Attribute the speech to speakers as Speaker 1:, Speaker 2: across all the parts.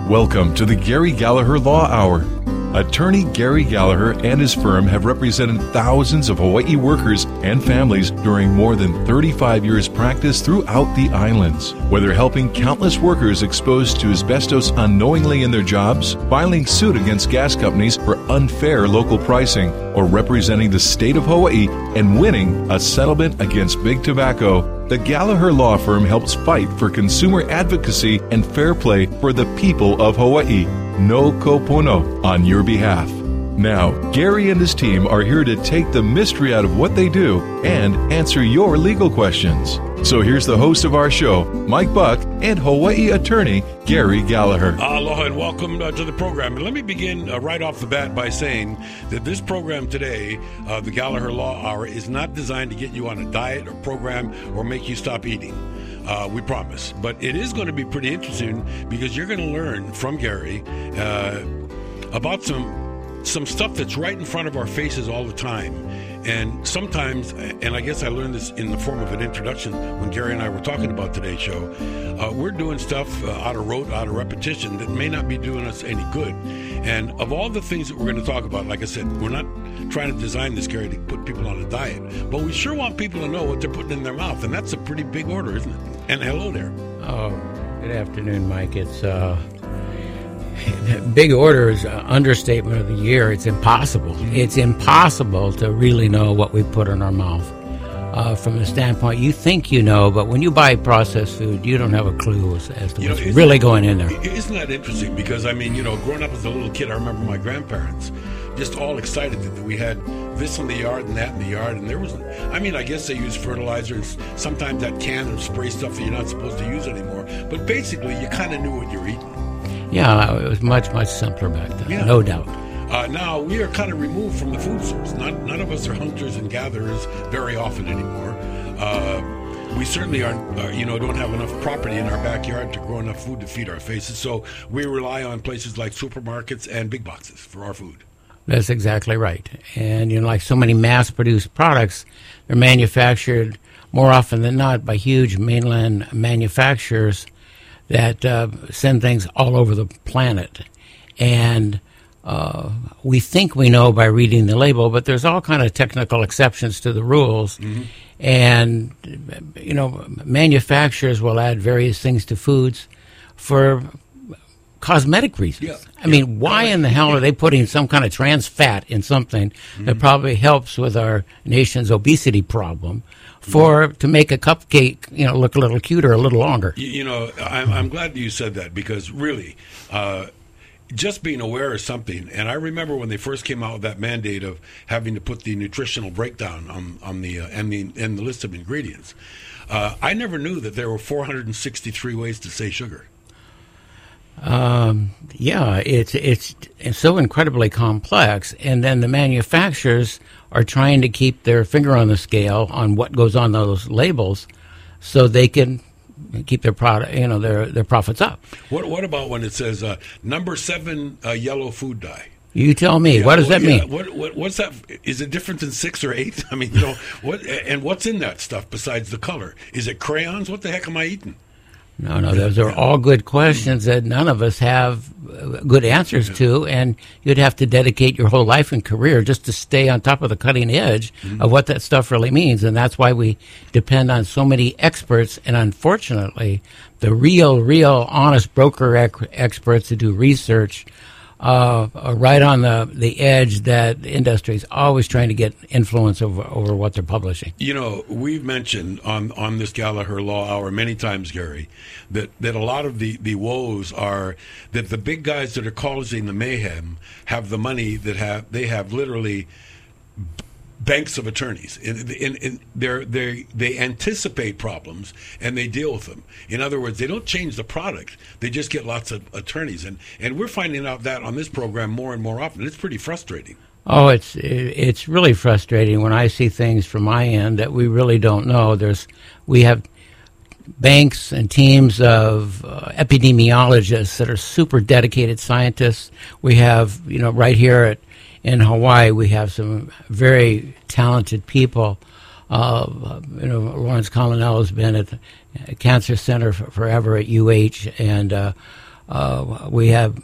Speaker 1: Welcome to the Gary Gallagher Law Hour. Attorney Gary Gallagher and his firm have represented thousands of Hawaii workers and families during more than 35 years' practice throughout the islands. Whether helping countless workers exposed to asbestos unknowingly in their jobs, filing suit against gas companies for unfair local pricing, or representing the state of Hawaii and winning a settlement against big tobacco, the Gallagher Law Firm helps fight for consumer advocacy and fair play for the people of Hawaii. No kopono on your behalf. Now, Gary and his team are here to take the mystery out of what they do and answer your legal questions. So here's the host of our show, Mike Buck, and Hawaii attorney Gary Gallagher.
Speaker 2: Aloha and welcome to the program. And let me begin right off the bat by saying that this program today, the Gallagher Law Hour, is not designed to get you on a diet or program or make you stop eating. We promise. But it is going to be pretty interesting because you're going to learn from Gary about some stuff that's right in front of our faces all the time. And sometimes, and I guess I learned this in the form of an introduction when Gary and I were talking about today's show, we're doing stuff out of rote, out of repetition that may not be doing us any good. And of all the things that we're going to talk about, like I said, we're not trying to design this, Gary, to put people on a diet. But we sure want people to know what they're putting in their mouth. And that's a pretty big order, isn't it? And hello there.
Speaker 3: Oh, good afternoon, Mike. It's big order is an understatement of the year. It's impossible. It's impossible to really know what we put in our mouth. From the standpoint, you think you know, but when you buy processed food, you don't have a clue as to what's really going in there.
Speaker 2: Isn't that interesting? Because, I mean, growing up as a little kid, I remember my grandparents just all excited that we had this in the yard and that in the yard. And there was, I guess they used fertilizer and sometimes that can of spray stuff that you're not supposed to use anymore. But basically, you kind of knew what you're eating. Yeah,
Speaker 3: it was much, much simpler back then, no doubt.
Speaker 2: Now, we are kind of removed from the food source. None of us are hunters and gatherers very often anymore. We certainly aren't, don't have enough property in our backyard to grow enough food to feed our faces. So we rely on places like supermarkets and big boxes for our food.
Speaker 3: That's exactly right. And, like so many mass-produced products, they're manufactured more often than not by huge mainland manufacturers that send things all over the planet. And we think we know by reading the label, but there's all kind of technical exceptions to the rules. Mm-hmm. And, manufacturers will add various things to foods for cosmetic reasons. Yeah. Why in the hell are they putting some kind of trans fat in something that probably helps with our nation's obesity problem to make a cupcake, look a little cuter, a little longer?
Speaker 2: I'm glad that you said that because really, just being aware of something, and I remember when they first came out with that mandate of having to put the nutritional breakdown on the list of ingredients. I never knew that there were 463 ways to say sugar.
Speaker 3: It's so incredibly complex, and then the manufacturers are trying to keep their finger on the scale on what goes on those labels, so they can keep their product, their profits up.
Speaker 2: What about when it says number 7 yellow food dye?
Speaker 3: You tell me. What does that mean?
Speaker 2: What's that? Is it different than 6 or 8? What? And what's in that stuff besides the color? Is it crayons? What the heck am I eating?
Speaker 3: No, those are all good questions that none of us have good answers to, and you'd have to dedicate your whole life and career just to stay on top of the cutting edge of what that stuff really means, and that's why we depend on so many experts, and unfortunately, the real honest broker experts who do research are right on the edge that industry is always trying to get influence over what they're publishing.
Speaker 2: We've mentioned on this Gallagher Law Hour many times, Gary, that a lot of the woes are that the big guys that are causing the mayhem have the money they have literally banks of attorneys. They anticipate problems and they deal with them. In other words, they don't change the product. They just get lots of attorneys. And we're finding out that on this program more and more often. It's pretty frustrating.
Speaker 3: Oh, it's really frustrating when I see things from my end that we really don't know. We have banks and teams of epidemiologists that are super dedicated scientists. We have, right here in Hawaii, we have some very talented people. Lawrence Colonel has been at the Cancer Center forever at UH, and We have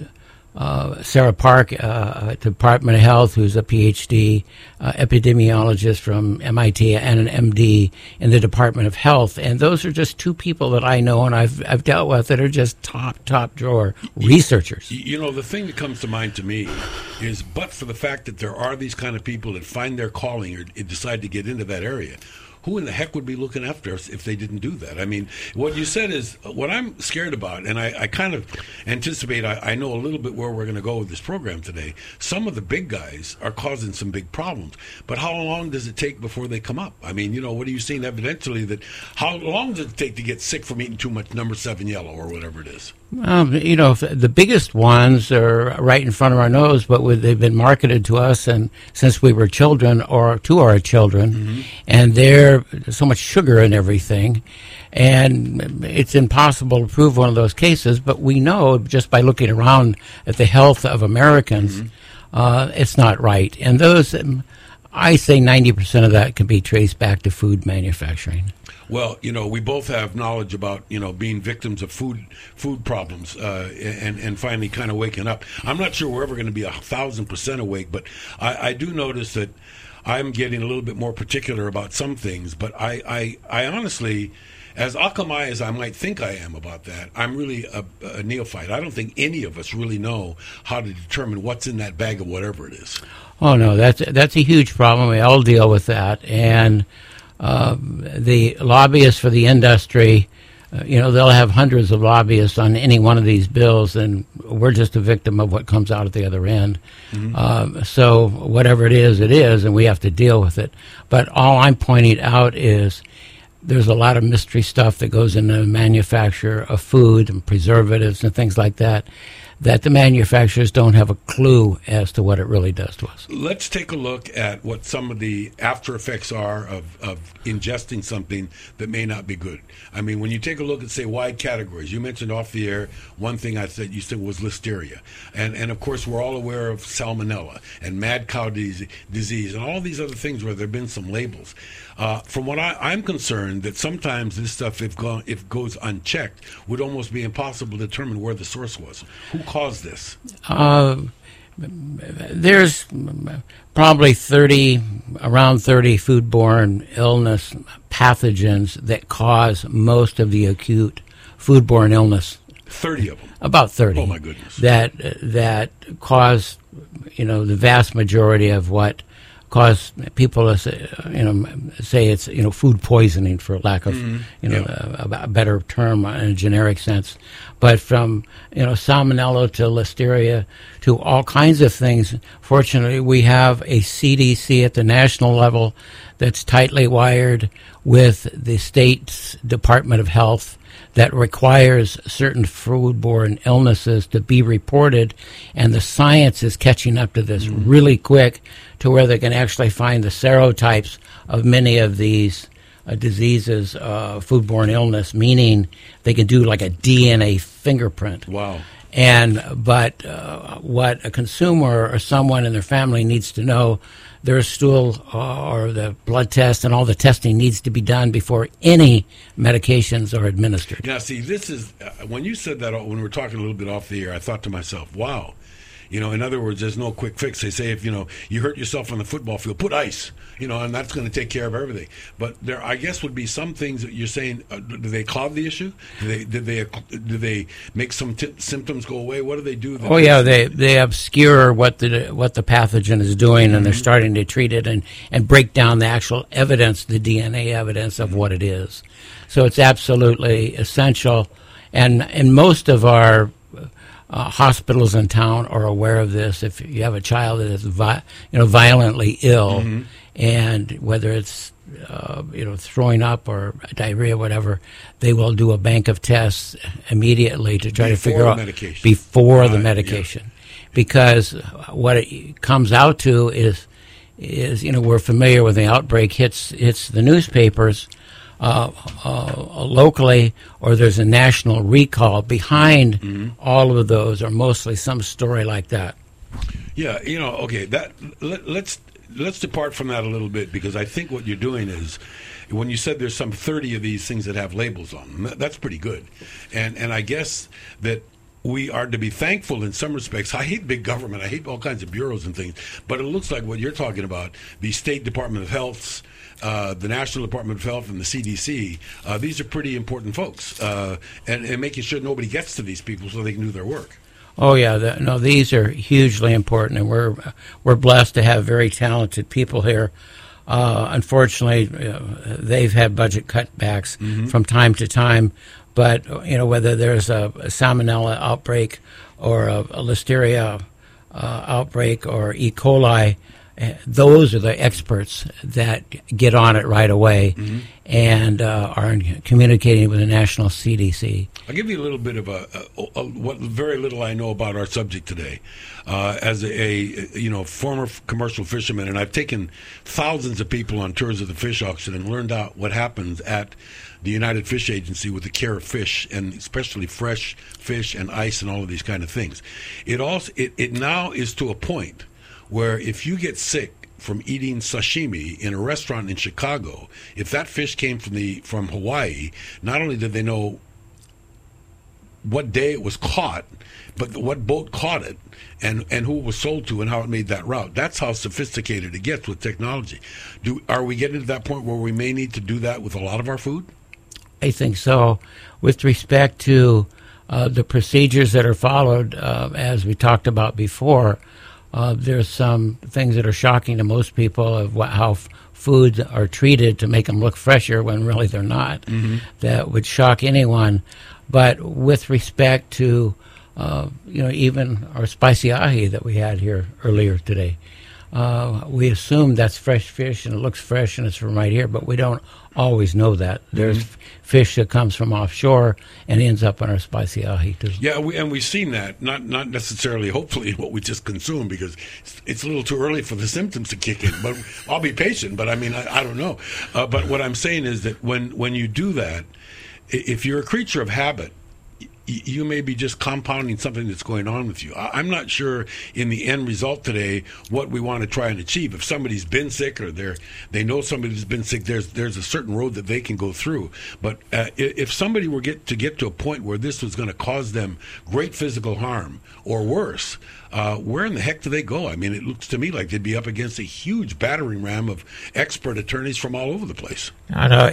Speaker 3: Sarah Park at the Department of Health, who's a PhD epidemiologist from MIT and an MD in the Department of Health. And those are just two people that I know and I've dealt with that are just top drawer researchers.
Speaker 2: The thing that comes to mind to me is, but for the fact that there are these kind of people that find their calling or decide to get into that area, who in the heck would be looking after us if they didn't do that? I mean, what you said is what I'm scared about, and I kind of anticipate, I know a little bit where we're going to go with this program today. Some of the big guys are causing some big problems, but how long does it take before they come up? I mean, what are you seeing evidentially that how long does it take to get sick from eating too much number 7 yellow or whatever it is?
Speaker 3: The biggest ones are right in front of our nose, but they've been marketed to us and since we were children or to our children, and there's so much sugar in everything, and it's impossible to prove one of those cases, but we know just by looking around at the health of Americans, it's not right. And those, I say 90% of that can be traced back to food manufacturing.
Speaker 2: Well, we both have knowledge about, being victims of food problems and finally kind of waking up. I'm not sure we're ever going to be 1,000% awake, but I do notice that I'm getting a little bit more particular about some things. But I honestly, as akamai as I might think I am about that, I'm really a neophyte. I don't think any of us really know how to determine what's in that bag of whatever it is.
Speaker 3: Oh, no, that's a huge problem. We all deal with that. And the lobbyists for the industry, they'll have hundreds of lobbyists on any one of these bills, and we're just a victim of what comes out at the other end. So whatever it is, and we have to deal with it. But all I'm pointing out is there's a lot of mystery stuff that goes into the manufacture of food and preservatives and things like that the manufacturers don't have a clue as to what it really does to us.
Speaker 2: Let's take a look at what some of the after effects are of ingesting something that may not be good. I mean, when you take a look at, say, wide categories, you mentioned off the air, one thing you said was listeria. And of course, we're all aware of salmonella and mad cow disease and all these other things where there have been some labels. From what I'm concerned, that sometimes this stuff, if goes unchecked, would almost be impossible to determine where the source was. Who caused this?
Speaker 3: There's probably around 30 foodborne illness pathogens that cause most of the acute foodborne illness.
Speaker 2: 30 of them?
Speaker 3: About 30.
Speaker 2: Oh, my goodness.
Speaker 3: That cause, the vast majority of what cause people to say it's food poisoning, for lack of a better term in a generic sense. But from salmonella to listeria to all kinds of things, fortunately we have a CDC at the national level that's tightly wired with the state's Department of Health that requires certain foodborne illnesses to be reported, and the science is catching up to this really quick to where they can actually find the serotypes of many of these diseases, foodborne illness, meaning they can do like a DNA fingerprint.
Speaker 2: Wow.
Speaker 3: But what a consumer or someone in their family needs to know, their stool or the blood test and all the testing needs to be done before any medications are administered.
Speaker 2: Now, see, this is, when you said that, when we were talking a little bit off the air, I thought to myself, wow. In other words, there's no quick fix. They say if, you hurt yourself on the football field, put ice, and that's going to take care of everything. But there, I guess, would be some things that you're saying, do they cloud the issue? Do they make some symptoms go away? What do they do?
Speaker 3: They obscure what the pathogen is doing, and they're starting to treat it and break down the actual evidence, the DNA evidence of what it is. So it's absolutely essential. And most of our hospitals in town are aware of this. If you have a child that is violently ill, and whether it's throwing up or diarrhea, whatever, they will do a bank of tests immediately to try to figure out before the medication, because what it comes out to is we're familiar with the outbreak hits the newspapers. Locally, or there's a national recall behind all of those, or mostly some story like that.
Speaker 2: Yeah, okay. Let's depart from that a little bit, because I think what you're doing is, when you said there's some 30 of these things that have labels on them, that's pretty good, and I guess that we are to be thankful in some respects. I hate big government. I hate all kinds of bureaus and things. But it looks like what you're talking about, the State Department of Health, the National Department of Health, and the CDC, these are pretty important folks. And making sure nobody gets to these people so they can do their work.
Speaker 3: Oh, yeah. No, these are hugely important, and we're blessed to have very talented people here. Unfortunately, they've had budget cutbacks from time to time. But, whether there's a salmonella outbreak or a listeria outbreak or E. coli, those are the experts that get on it right away and are communicating with the national CDC.
Speaker 2: I'll give you a little bit of what very little I know about our subject today. As a former commercial fisherman, and I've taken thousands of people on tours of the fish auction and learned out what happens at the United Fish Agency with the care of fish, and especially fresh fish and ice and all of these kind of things. It now is to a point where if you get sick from eating sashimi in a restaurant in Chicago, if that fish came from Hawaii, not only did they know what day it was caught, but what boat caught it and who it was sold to and how it made that route. That's how sophisticated it gets with technology. Are we getting to that point where we may need to do that with a lot of our food?
Speaker 3: I think so. With respect to the procedures that are followed, as we talked about before, there's some things that are shocking to most people of how foods are treated to make them look fresher when really they're not. That would shock anyone. But with respect to, even our spicy ahi that we had here earlier today, we assume that's fresh fish and it looks fresh and it's from right here, but we don't always know that. There's fish that comes from offshore and ends up on our spicy ahi too.
Speaker 2: Yeah, we've seen that. Not necessarily, hopefully, what we just consume, because it's a little too early for the symptoms to kick in. But I'll be patient. But I mean, I don't know. But what I'm saying is that when you do that, if you're a creature of habit, you may be just compounding something that's going on with you. I'm not sure in the end result today what we want to try and achieve. If somebody's been sick or they know somebody who's been sick, there's a certain road that they can go through. But if somebody were to get to a point where this was going to cause them great physical harm or worse, where in the heck do they go? I mean, it looks to me like they'd be up against a huge battering ram of expert attorneys from all over the place.
Speaker 3: I know.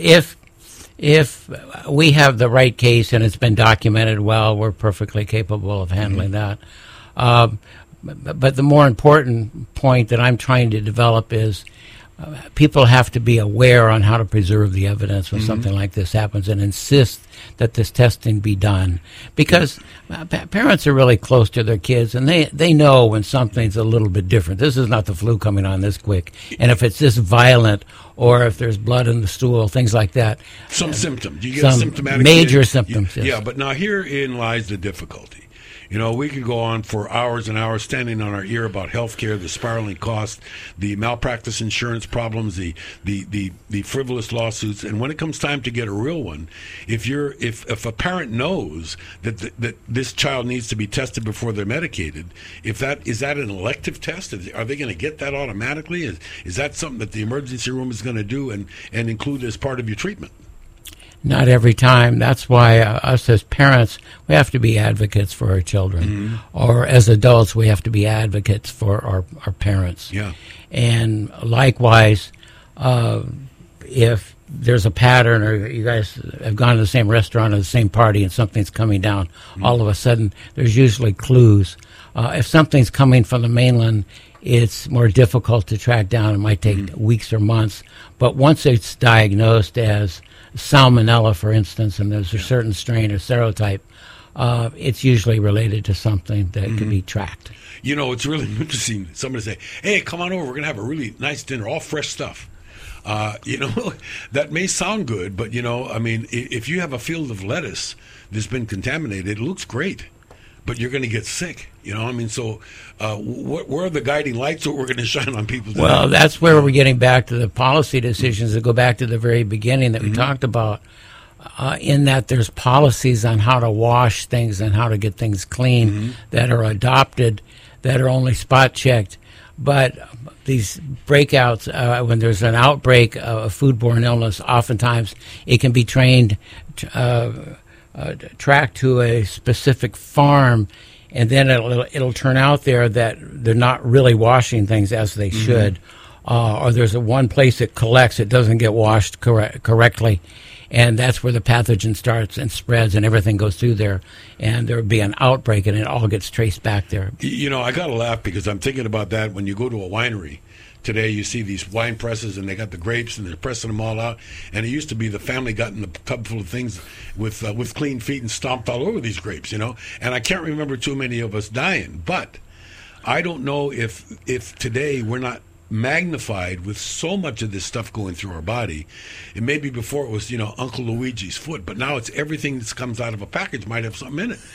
Speaker 3: If we have the right case and it's been documented well, we're perfectly capable of handling that. But the more important point that I'm trying to develop is people have to be aware on how to preserve the evidence when something like this happens and insist that this testing be done. Because parents are really close to their kids, and they know when something's a little bit different. This is not the flu coming on this quick. And if it's this violent, or if there's blood in the stool, things like that.
Speaker 2: Some symptoms. You get symptomatic.
Speaker 3: Major symptoms, yes.
Speaker 2: Yeah, but now herein lies the difficulty. We could go on for hours and hours standing on our ear about healthcare, the spiraling costs, the malpractice insurance problems, the frivolous lawsuits, and when it comes time to get a real one, if a parent knows that this child needs to be tested before they're medicated, is that an elective test? Are they going to get that automatically? Is that something that the emergency room is going to do and include as part of your treatment?
Speaker 3: Not every time. That's why us as parents, we have to be advocates for our children. Or as adults, we have to be advocates for our parents.
Speaker 2: Yeah.
Speaker 3: And likewise, if there's a pattern, or you guys have gone to the same restaurant or the same party and something's coming down, all of a sudden there's usually clues. If something's coming from the mainland, it's more difficult to track down. It might take weeks or months. But once it's diagnosed as salmonella, for instance, and there's a certain strain or serotype, it's usually related to something that can be tracked.
Speaker 2: It's really interesting. Somebody say, hey, come on over. We're going to have a really nice dinner, all fresh stuff. That may sound good, but, if you have a field of lettuce that's been contaminated, it looks great, but you're going to get sick. So where are the guiding lights that we're going to shine on people today?
Speaker 3: Well, that's where we're getting back to the policy decisions that go back to the very beginning that we talked about, in that there's policies on how to wash things and how to get things clean that are adopted, that are only spot checked. But these breakouts, when there's an outbreak of foodborne illness, oftentimes it can be trained tracked to a specific farm, and then it'll turn out there that they're not really washing things as they should, or there's one place it collects, it doesn't get washed correctly, and that's where the pathogen starts and spreads, and everything goes through there, and there'll be an outbreak, and it all gets traced back there.
Speaker 2: You know, I got to laugh because I'm thinking about that when you go to a winery. Today you see these wine presses, and they got the grapes, and they're pressing them all out. And it used to be the family got in a tub full of things with clean feet and stomped all over these grapes, you know. And I can't remember too many of us dying. But I don't know if today we're not magnified with so much of this stuff going through our body. And maybe before it was, you know, Uncle Luigi's foot, but now it's everything that comes out of a package might have something in it.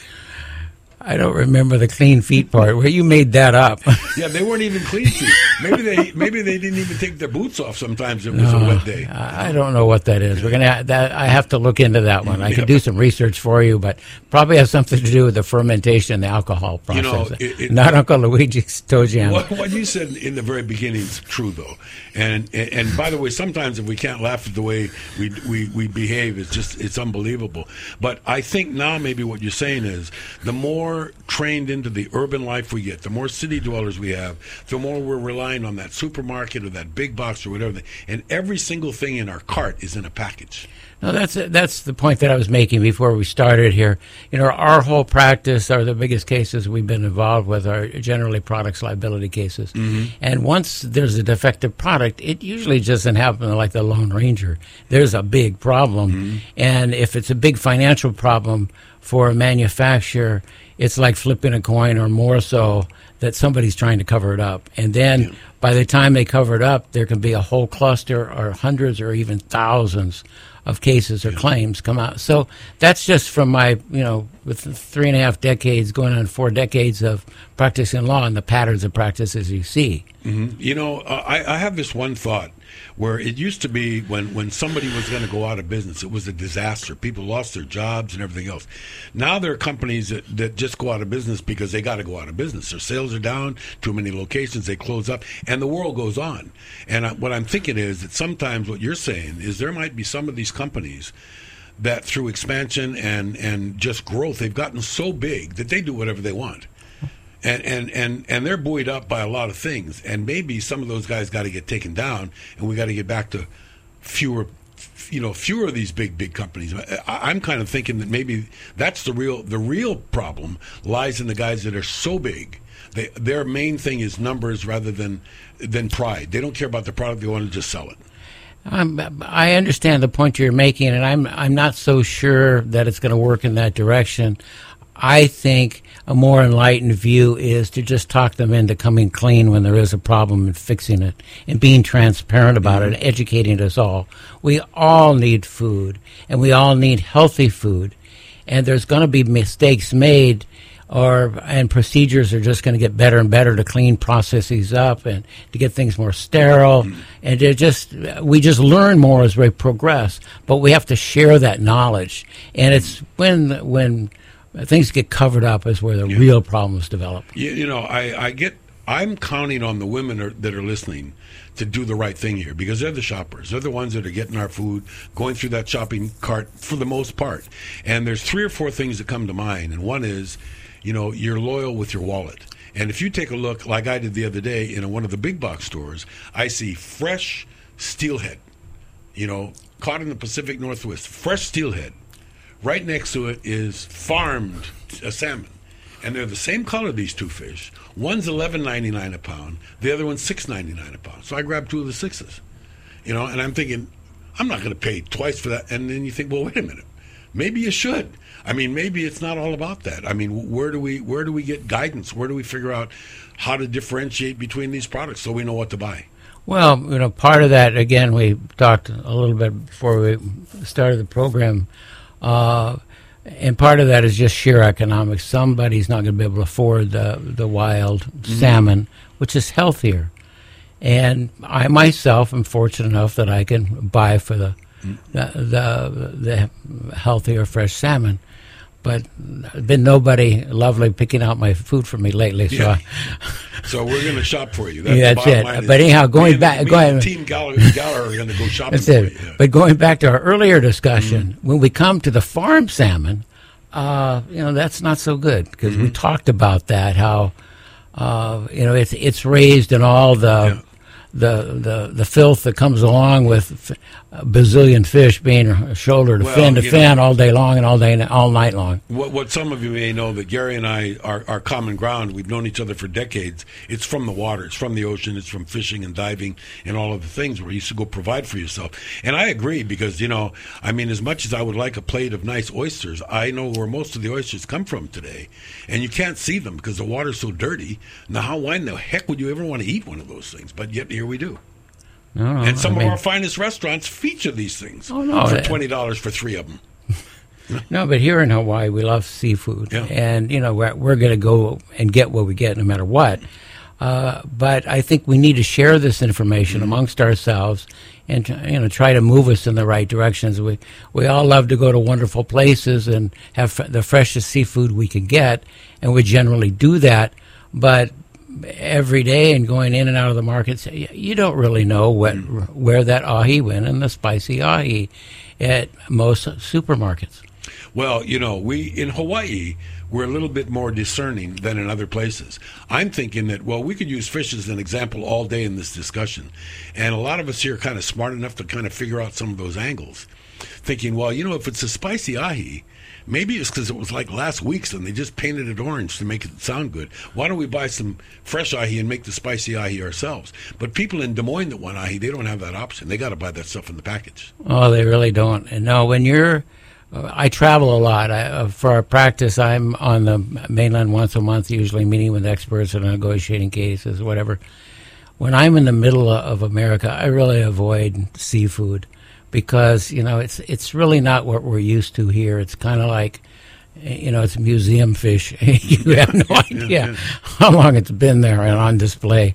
Speaker 3: I don't remember the clean feet part. Where you made that up?
Speaker 2: Yeah, they weren't even clean feet. Maybe they didn't even take their boots off. Sometimes it was a wet day.
Speaker 3: I don't know what that is. We're gonna. I have to look into that one. I could do some research for you, but probably has something to do with the fermentation, the alcohol process. You know, not Uncle Luigi's toe jam.
Speaker 2: What you said in the very beginning is true, though. And by the way, sometimes if we can't laugh at the way we behave, it's unbelievable. But I think now maybe what you're saying is the more trained into the urban life we get, the more city dwellers we have, the more we're relying on that supermarket or that big box or whatever, and every single thing in our cart is in a package.
Speaker 3: No, that's the point that I was making before we started here. You know, our whole practice, are the biggest cases we've been involved with are generally products liability cases. And once there's a defective product, it usually doesn't happen like the Lone Ranger. There's a big problem. And if it's a big financial problem for a manufacturer, it's like flipping a coin, or more so, that somebody's trying to cover it up. And then by the time they cover it up, there can be a whole cluster or hundreds or even thousands of cases or claims come out. So that's just from my, with 3.5 decades, going on 4 decades of practicing law and the patterns of practices you see.
Speaker 2: You know, I have this one thought where it used to be when somebody was going to go out of business, it was a disaster. People lost their jobs and everything else. Now there are companies that just go out of business because they got to go out of business. Their sales are down, too many locations, they close up, and the world goes on. And what I'm thinking is that sometimes what you're saying is there might be some of these companies that through expansion and just growth, they've gotten so big that they do whatever they want. And they're buoyed up by a lot of things, and maybe some of those guys got to get taken down, and we got to get back to fewer of these big companies. I'm kind of thinking that maybe that's the real problem lies in the guys that are so big. Their main thing is numbers rather than pride. They don't care about the product; they want to just sell it.
Speaker 3: I understand the point you're making, and I'm not so sure that it's going to work in that direction. I think a more enlightened view is to just talk them into coming clean when there is a problem and fixing it and being transparent about it and educating us all. We all need food, and we all need healthy food, and there's going to be mistakes made, and procedures are just going to get better and better to clean processes up and to get things more sterile, and we just learn more as we progress, but we have to share that knowledge, and it's when things get covered up is where the real problems develop.
Speaker 2: I'm counting on the women that are listening to do the right thing here, because they're the shoppers. They're the ones that are getting our food, going through that shopping cart for the most part. And there's 3 or 4 things that come to mind. And one is, you're loyal with your wallet. And if you take a look, like I did the other day in one of the big box stores, I see fresh steelhead, caught in the Pacific Northwest, fresh steelhead. Right next to it is farmed salmon. And they're the same color, these 2 fish. One's $11.99 a pound. The other one's $6.99 a pound. So I grabbed 2 of the 6s. And I'm thinking, I'm not going to pay twice for that. And then you think, well, wait a minute. Maybe you should. I mean, maybe it's not all about that. I mean, where do we get guidance? Where do we figure out how to differentiate between these products so we know what to buy?
Speaker 3: Well, part of that, again, we talked a little bit before we started the program. And part of that is just sheer economics. Somebody's not going to be able to afford the wild salmon, which is healthier. And I myself am fortunate enough that I can buy for the healthier fresh salmon. But there's been nobody lovely picking out my food for me lately. So,
Speaker 2: so we're going to shop for you.
Speaker 3: That's it. But anyhow, going back,
Speaker 2: Team Gallagher are going to go shopping
Speaker 3: that's
Speaker 2: for
Speaker 3: it.
Speaker 2: you. Yeah.
Speaker 3: But going back to our earlier discussion, when we come to the farm salmon, That's not so good because we talked about that, how, it's raised in all the filth that comes along with a bazillion fish being shoulder to fin all day long and all night long.
Speaker 2: What some of you may know, that Gary and I are common ground. We've known each other for decades. It's from the water. It's from the ocean. It's from fishing and diving and all of the things where you used to go provide for yourself. And I agree because, as much as I would like a plate of nice oysters, I know where most of the oysters come from today. And you can't see them because the water's so dirty. Now, why in the heck would you ever want to eat one of those things? But yet here we do.
Speaker 3: No,
Speaker 2: and some of our finest restaurants feature these things for $20 for 3 of them.
Speaker 3: No, but here in Hawaii, we love seafood.
Speaker 2: Yeah.
Speaker 3: And, we're going to go and get what we get no matter what. But I think we need to share this information amongst ourselves and, try to move us in the right directions. We all love to go to wonderful places and have the freshest seafood we can get, and we generally do that. But every day and going in and out of the markets, you don't really know where that ahi went, and the spicy ahi at most supermarkets.
Speaker 2: Well, we in Hawaii, we're a little bit more discerning than in other places. I'm thinking that, we could use fish as an example all day in this discussion. And a lot of us here are kind of smart enough to kind of figure out some of those angles. Thinking, if it's a spicy ahi, maybe it's because it was like last week's and they just painted it orange to make it sound good. Why don't we buy some fresh ahi and make the spicy ahi ourselves? But people in Des Moines that want ahi, they don't have that option. They got to buy that stuff in the package.
Speaker 3: Oh, they really don't. And no, when I travel a lot. For our practice, I'm on the mainland once a month, usually meeting with experts and negotiating cases, whatever. When I'm in the middle of America, I really avoid seafood because, it's really not what we're used to here. It's kind of like, it's museum fish. You have no idea how long it's been there and on display.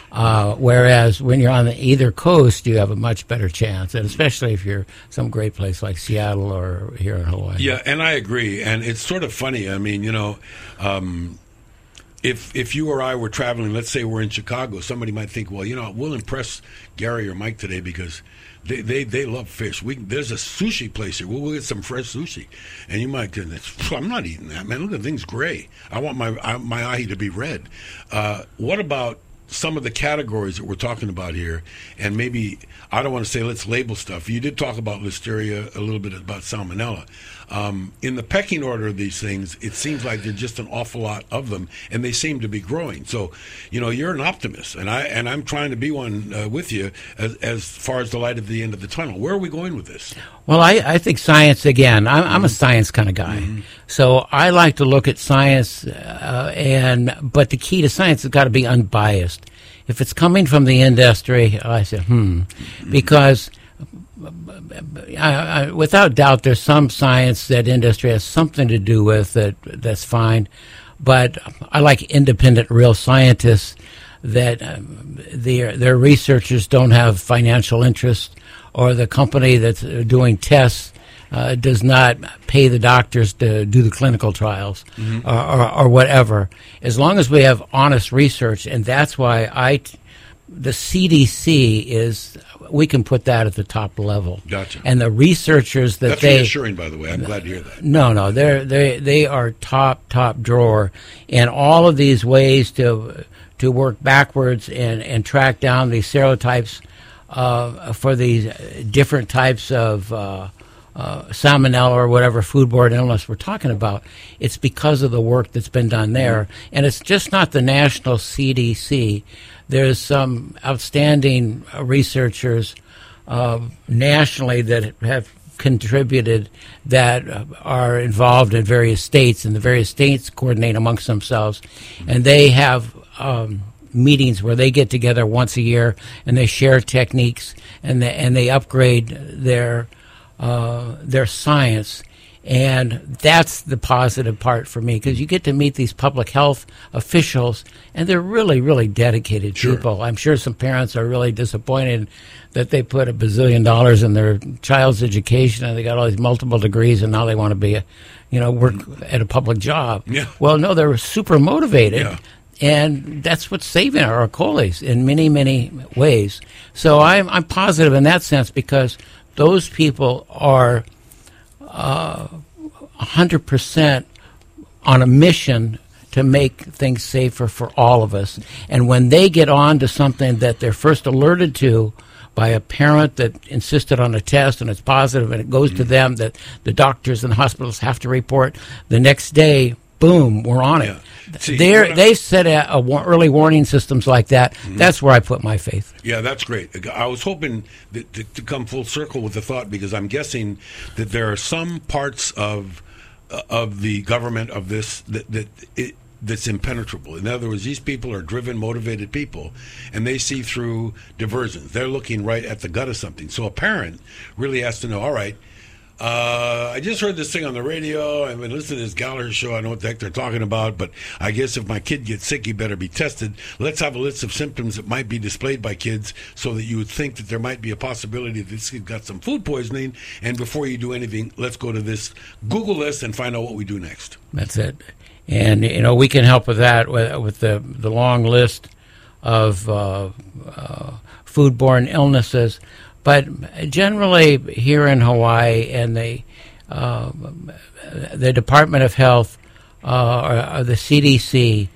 Speaker 3: Whereas when you're on either coast, you have a much better chance, and especially if you're some great place like Seattle or here in Hawaii.
Speaker 2: Yeah, and I agree. And it's sort of funny. I mean, if you or I were traveling, let's say we're in Chicago, somebody might think, we'll impress Gary or Mike today because they love fish. There's a sushi place here. We'll get some fresh sushi. And you might think, I'm not eating that, man. Look, the thing's gray. I want my ahi to be red. What about some of the categories that we're talking about here, and maybe, I don't want to say let's label stuff. You did talk about listeria, a little bit about salmonella. In the pecking order of these things, it seems like there's just an awful lot of them, and they seem to be growing. So, you're an optimist, and I'm trying to be one with you as far as the light at the end of the tunnel. Where are we going with this?
Speaker 3: Well, I think science, again, I'm a science kind of guy. So I like to look at science, but the key to science has got to be unbiased. If it's coming from the industry, I say, because without doubt there's some science that industry has something to do with that's fine. But I like independent, real scientists that their researchers don't have financial interest, or the company that's doing tests does not pay the doctors to do the clinical trials or whatever. As long as we have honest research, and that's why the CDC we can put that at the top level.
Speaker 2: Gotcha.
Speaker 3: And the researchers
Speaker 2: that's reassuring, by the way. I'm glad to hear that.
Speaker 3: No, they are top drawer, and all of these ways to work backwards and track down these serotypes for these different types of salmonella or whatever foodborne illness we're talking about. It's because of the work that's been done there. And it's just not the national CDC. There's some outstanding researchers nationally that have contributed that are involved in various states, and the various states coordinate amongst themselves. And they have meetings where they get together once a year and they share techniques and they upgrade their science. And that's the positive part for me, because you get to meet these public health officials, and they're really, really dedicated people. I'm sure some parents are really disappointed that they put $1 bazillion in their child's education, and they got all these multiple degrees, and now they want to be work at a public job.
Speaker 2: Yeah.
Speaker 3: Well, no, they're super motivated.
Speaker 2: Yeah.
Speaker 3: And that's what's saving our coles in many, many ways. So I'm positive in that sense, because those people are 100% on a mission to make things safer for all of us. And when they get on to something that they're first alerted to by a parent that insisted on a test and it's positive and it goes to them that the doctors and hospitals have to report, the next day, boom, we're on it.
Speaker 2: See,
Speaker 3: they set early warning systems like that. That's where I put my faith.
Speaker 2: Yeah, that's great. I was hoping to come full circle with the thought, because I'm guessing that there are some parts of the government of this that's impenetrable. In other words, these people are driven, motivated people, and they see through diversions. They're looking right at the gut of something. So a parent really has to know, all right, I just heard this thing on the radio. I've been listening to this Gallagher show. I know what the heck they're talking about, but I guess if my kid gets sick, he better be tested. Let's have a list of symptoms that might be displayed by kids so that you would think that there might be a possibility that this kid got some food poisoning. And before you do anything, let's go to this Google list and find out what we do next.
Speaker 3: That's it. And, we can help with that, with the long list of foodborne illnesses. But generally here in Hawaii and the Department of Health or the CDC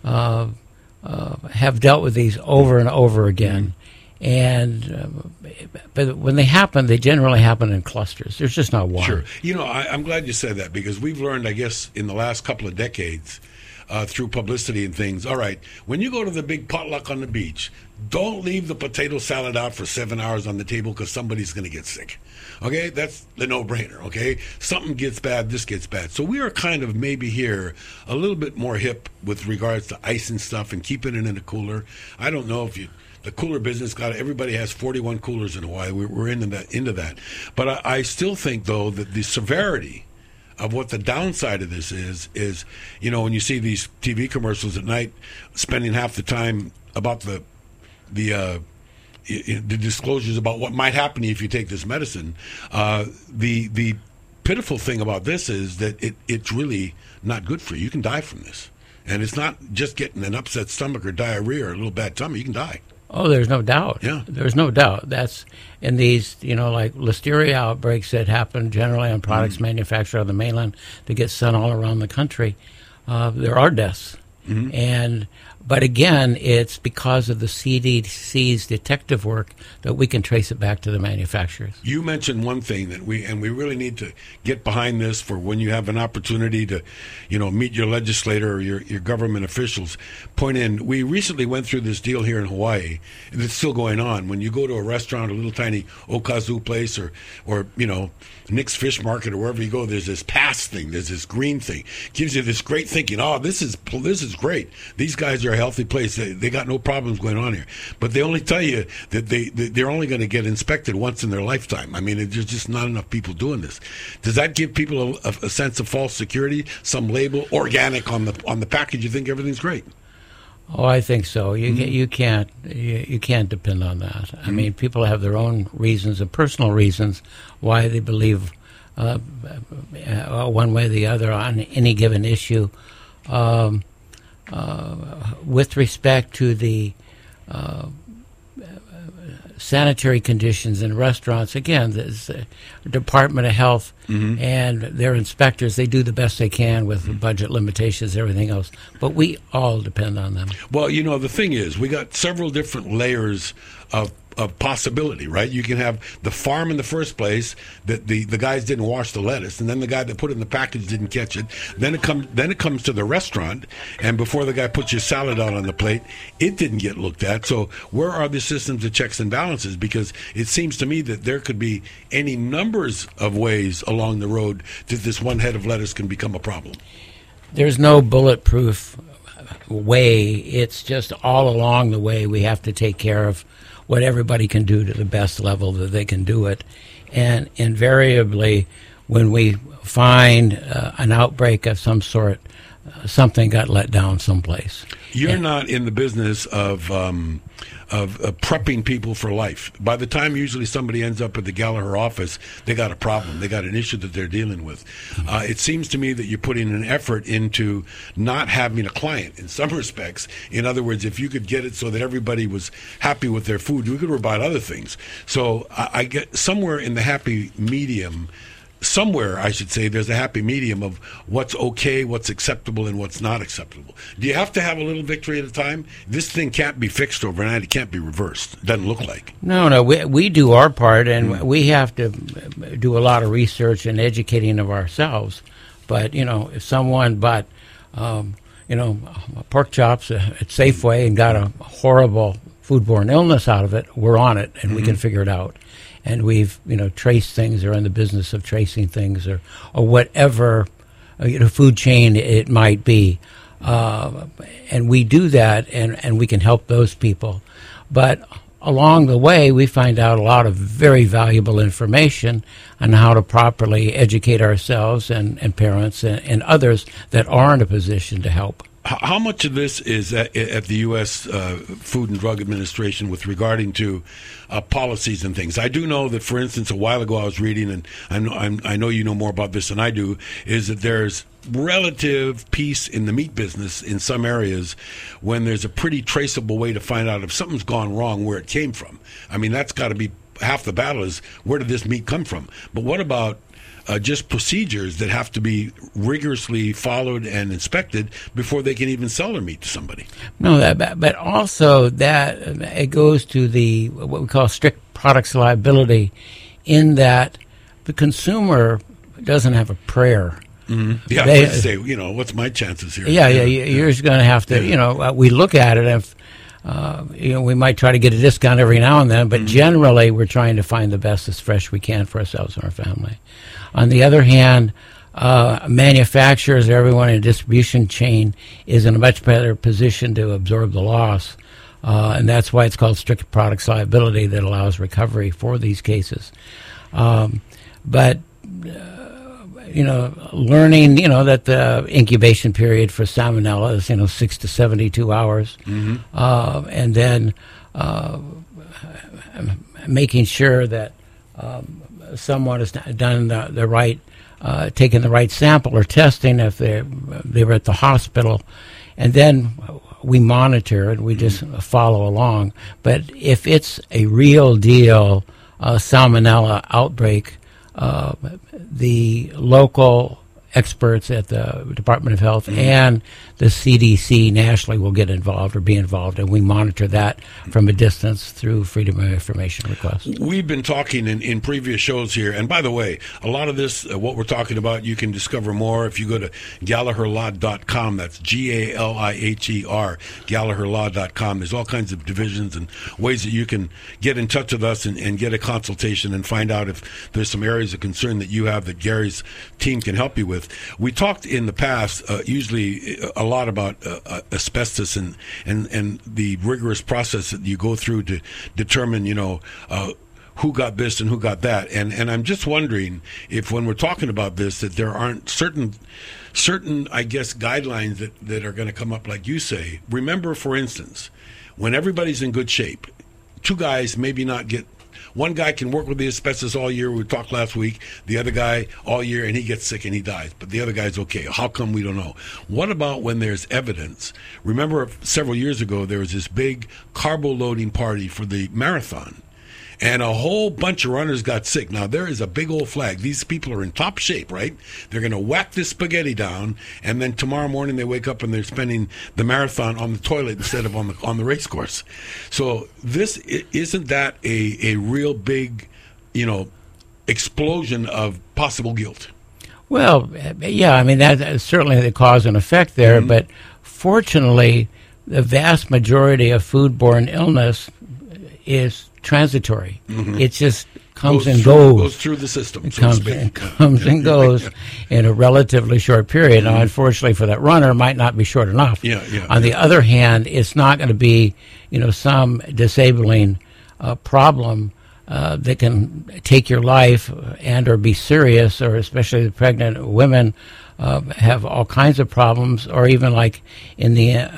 Speaker 3: have dealt with these over and over again. And but when they happen, they generally happen in clusters. There's just not one.
Speaker 2: Sure. I'm glad you said that, because we've learned, I guess, in the last couple of decades, through publicity and things, all right, when you go to the big potluck on the beach, don't leave the potato salad out for 7 hours on the table because somebody's going to get sick. Okay? That's the no-brainer, okay? Something gets bad, this gets bad. So we are kind of maybe here a little bit more hip with regards to ice and stuff and keeping it in a cooler. I don't know if the cooler business everybody has 41 coolers in Hawaii. We're into that. But I still think, though, that the severity of what the downside of this is, when you see these TV commercials at night, spending half the time about the disclosures about what might happen if you take this medicine. The pitiful thing about this is that it's really not good for you. You can die from this. And it's not just getting an upset stomach or diarrhea or a little bad tummy. You can die.
Speaker 3: Oh, there's no doubt.
Speaker 2: Yeah.
Speaker 3: There's no doubt. That's in these, like listeria outbreaks that happen generally on products manufactured on the mainland that get sent all around the country. There are deaths. But again, it's because of the CDC's detective work that we can trace it back to the manufacturers.
Speaker 2: You mentioned one thing that we really need to get behind this for when you have an opportunity to, meet your legislator or your government officials. Point in, we recently went through this deal here in Hawaii, and it's still going on. When you go to a restaurant, a little tiny okazu place, or Nick's Fish Market or wherever you go, there's this pass thing, there's this green thing. Gives you this great thinking, this is great. These guys are a healthy place. They got no problems going on here. But they only tell you that they're only going to get inspected once in their lifetime. I mean, there's just not enough people doing this. Does that give people a sense of false security? Some label, organic on the package, you think everything's great?
Speaker 3: Oh, I think so. You can't depend on that. I mean, people have their own reasons and personal reasons why they believe one way or the other on any given issue. With respect to the sanitary conditions in restaurants, again, the Department of Health and their inspectors, they do the best they can with budget limitations and everything else. But we all depend on them.
Speaker 2: Well, the thing is, we got several different layers of possibility, right? You can have the farm in the first place that the guys didn't wash the lettuce, and then the guy that put it in the package didn't catch it. Then it comes to the restaurant, and before the guy puts your salad out on the plate, it didn't get looked at. So where are the systems of checks and balances? Because it seems to me that there could be any numbers of ways along the road that this one head of lettuce can become a problem.
Speaker 3: There's no bulletproof way. It's just all along the way we have to take care of what everybody can do to the best level that they can do it. And invariably, when we find an outbreak of some sort, something got let down someplace.
Speaker 2: You're not in the business of prepping people for life. By the time usually somebody ends up at the Gallagher office, they got a problem. They got an issue that they're dealing with. It seems to me that you're putting an effort into not having a client in some respects. In other words, if you could get it so that everybody was happy with their food, we could worry about other things. So I get somewhere in the happy medium, somewhere, I should say, there's a happy medium of what's okay, what's acceptable, and what's not acceptable. Do you have to have a little victory at a time? This thing can't be fixed overnight. It can't be reversed. It doesn't look like.
Speaker 3: No, we do our part, and we have to do a lot of research and educating of ourselves. But, if someone bought, pork chops at Safeway and got a horrible foodborne illness out of it, we're on it, and we can figure it out. And we've, traced things, or in the business of tracing things, or whatever, food chain it might be. And we do that, and we can help those people. But along the way, we find out a lot of very valuable information on how to properly educate ourselves and parents and others that are in a position to help.
Speaker 2: How much of this is at the U.S. Food and Drug Administration with regarding to policies and things? I do know that, for instance, a while ago I was reading, and I know you know more about this than I do, is that there's relative peace in the meat business in some areas when there's a pretty traceable way to find out if something's gone wrong, where it came from. I mean, that's got to be half the battle, is where did this meat come from? But what about just procedures that have to be rigorously followed and inspected before they can even sell their meat to somebody?
Speaker 3: No, but also that it goes to the what we call strict products liability, in that the consumer doesn't have a prayer.
Speaker 2: Mm-hmm. Yeah, they say, what's my chances here?
Speaker 3: Yeah, you're just going to have to, we look at it, if we might try to get a discount every now and then, but generally we're trying to find the best as fresh we can for ourselves and our family. On the other hand, manufacturers, everyone in a distribution chain, is in a much better position to absorb the loss, and that's why it's called strict products liability, that allows recovery for these cases. But learning, that the incubation period for salmonella is, 6 to 72 hours. And then making sure that someone has done the right, taken the right sample or testing if they were at the hospital. And then we monitor and we just follow along. But if it's a real deal salmonella outbreak, the local experts at the Department of Health and the CDC nationally will get involved or be involved, and we monitor that from a distance through Freedom of Information requests.
Speaker 2: We've been talking in previous shows here, and by the way, a lot of this, what we're talking about, you can discover more if you go to GallagherLaw.com. That's GALIHER, GallagherLaw.com. There's all kinds of divisions and ways that you can get in touch with us and get a consultation and find out if there's some areas of concern that you have that Gary's team can help you with. We talked in the past, usually a lot about asbestos and the rigorous process that you go through to determine, who got this and who got that. And I'm just wondering if, when we're talking about this, that there aren't certain, I guess, guidelines that are going to come up, like you say. Remember, for instance, when everybody's in good shape, two guys maybe not get. One guy can work with the asbestos all year. We talked last week. The other guy all year, and he gets sick and he dies. But the other guy's okay. How come? We don't know. What about when there's evidence? Remember, several years ago, there was this big carbo loading party for the marathon, and a whole bunch of runners got sick. Now, there is a big old flag. These people are in top shape, right? They're going to whack this spaghetti down, and then tomorrow morning they wake up and they're spending the marathon on the toilet instead of on the race course. So isn't that a real big, explosion of possible guilt?
Speaker 3: Well, yeah, I mean, that's certainly the cause and effect there, but fortunately, the vast majority of foodborne illness is transitory. It just comes and goes.
Speaker 2: Goes through the system.
Speaker 3: It comes and goes in a relatively short period. Now, unfortunately for that runner, it might not be short enough. On the other hand, it's not going to be, some disabling problem that can take your life and or be serious, or especially the pregnant women have all kinds of problems, or even like in